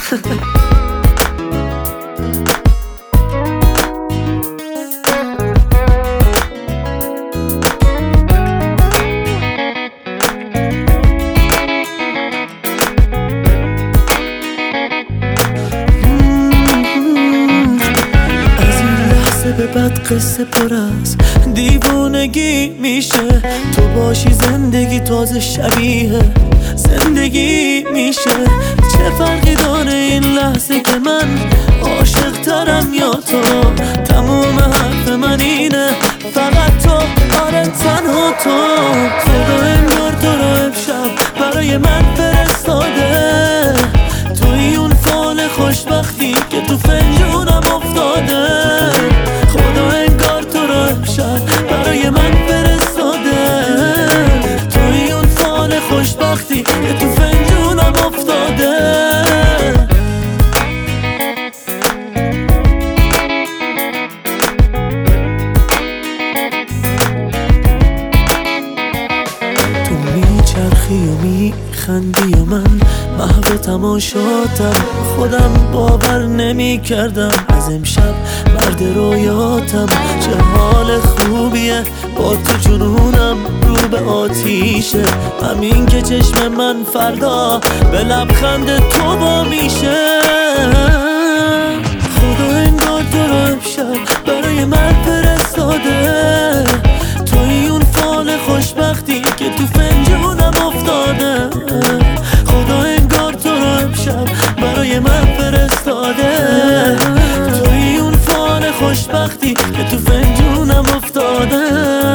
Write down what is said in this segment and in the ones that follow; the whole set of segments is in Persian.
به بعد قصه پر از دیوونگی میشه. تو باشی زندگی تازه شبیه زندگی میشه. چه فرقی داره این لحظه که من عاشق ترم یا تو؟ تموم حرف من اینه فقط تو، آره تنها تو. خدا انگار تو رو امشب برای من فرستاده. توی اون فال خوشبختی که تو فنجونم افتاده. خدا انگار تو رو امشب برای من فرستاده. توی اون فال خوشبختی که تو فنجونم افتاده. تو میچرخی و میخندی و من محو تماشاتم. خودم باور نمی کردم از امشب مرد رویاتم. چه حال خوبیه با تو جنونم رو به آتیشه. همین که چشم من فردا به لبخند تو با میشه. خدا انگار تو رو امشب برای من فرستاده. توی اون فال خوشبختی که تو فنجونم افتاده. خدا انگار تو رو امشب برای من فرستاده. توی اون فال خوشبختی که تو فنجونم افتاده.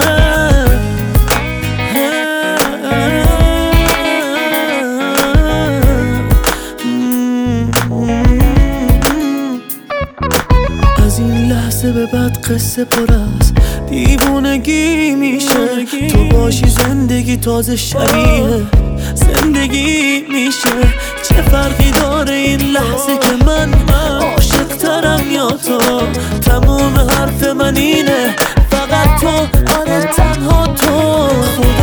از این لحظه به بعد قصه پر از دیوونگی میشه. تو باشی زندگی تازه شبیه زندگی میشه. چه فرقی داره این لحظه که من عاشق ترم یا تو؟ تموم حرف من اینه فقط تو، آره تنها تو.